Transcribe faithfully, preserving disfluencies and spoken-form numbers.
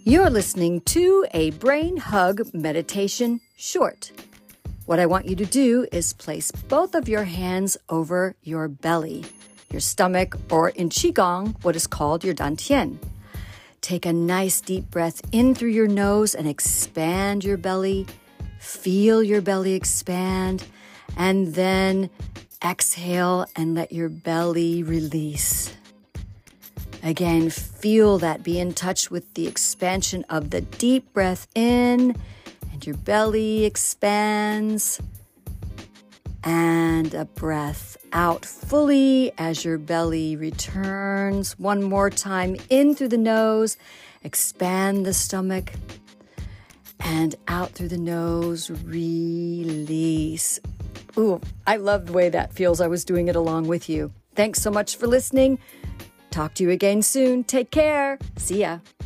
You're listening to a Brain Hug Meditation Short. What I want you to do is place both of your hands over your belly, your stomach, or in Qigong, what is called your dantian. Take a nice deep breath in through your nose and expand your belly. Feel your belly expand, and then exhale and let your belly release. Again, feel that. Be in touch with the expansion of the deep breath in, and your belly expands. And a breath out fully as your belly returns. One more time, in through the nose, expand the stomach, and out through the nose, release. Ooh, I love the way that feels. I was doing it along with you. Thanks so much for listening. Talk to you again soon. Take care. See ya.